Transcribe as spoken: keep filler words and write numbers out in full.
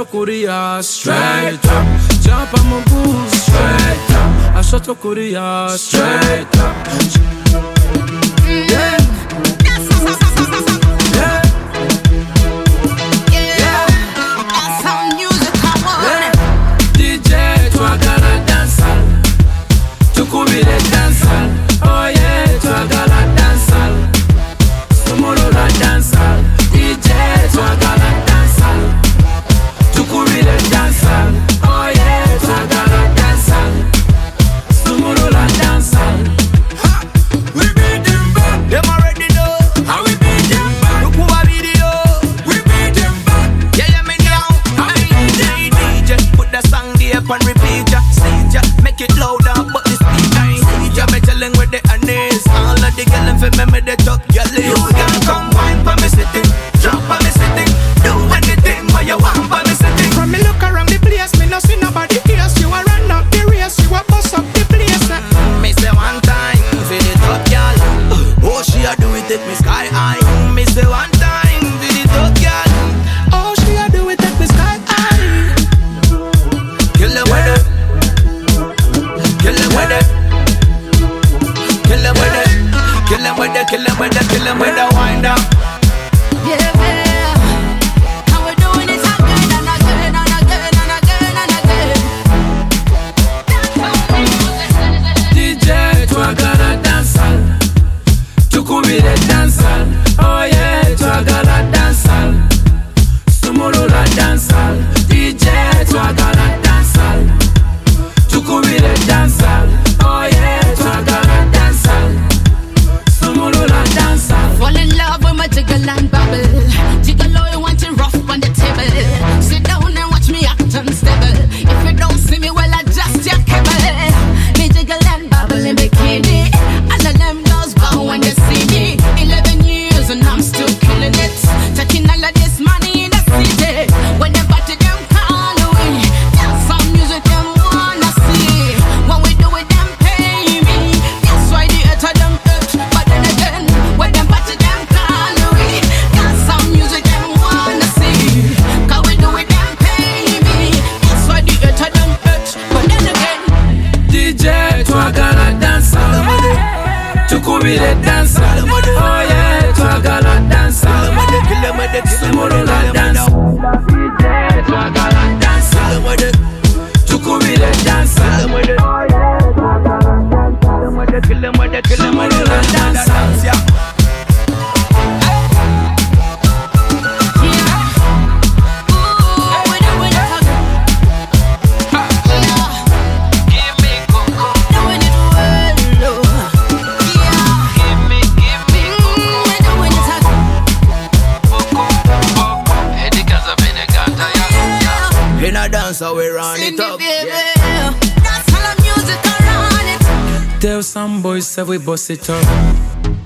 to Korea, straight up. Jump on my boots, straight up. I shot to Korea, straight up. Yeah. Oh yeah, toi gala dansal, sumolo la dansal, D J toi gala dansal, tu couri le dansal. Oh yeah, toi gala dansal, sumolo la dansal. We beat them back, them already know how we beat them back. Look who a video, we beat them back. Yeah, yeah, me now, I D J, D J, put the song there and repeat ya, see ya, make it louder, but this speaker. Me telling where the honest. All of the girl and for me, me the talk girl. You can come wine for me sitting, drop for me sitting, do anything what you want for me sitting. From me look around the place, me no see nobody else. You a run up the race, you a bust up the place. mm, Me say one time for the top girl. Oh, she a do it, take me sky high. Me say one time for the top girl. Oh, she a do it, take me sky high. Kill them with it, kill them with it. Kill them with it, kill them with it, kill them with it, kill them with the wind up. Yeah, yeah. How we doing it again and again and again and again and again. D J, toi gala dansal, tu couri le dansal. Oh yeah, toi gala dansal, sumolo la dansal. D J, toi gala dansal, tu couri le dansal. Oh yeah, toi gala dansal, sumolo la dansal. Fall in love with my jiggle and bubble. Jiggle all you want it rough on the table. Sit down and watch me act unstable. If you don't see me, well, adjust your cable. Me jiggle and bubble in bikini. All of them girls bow when they see me. Eleven years and I'm still killing it. Taking all of this money in the city. When they party them call away. That's some music them wanna see. When we do it, them pay me. That's why the earth of them hurt. But then again, when them party them call away. That's some music them wanna see. Cause we do it, them pay me. That's why the earth of them hurt. But then again, D J, toi gala dansal, tu couri le dansal. Oh yeah, toi gala dansal, sumolo la dansal. D J, toi gala dansal, tu couri le dansal. Oh yeah, toi gala dansal, sumolo la dansal. In a dance, so we run it up. yeah. That's how the music around it. Tell some boys say we bust it up.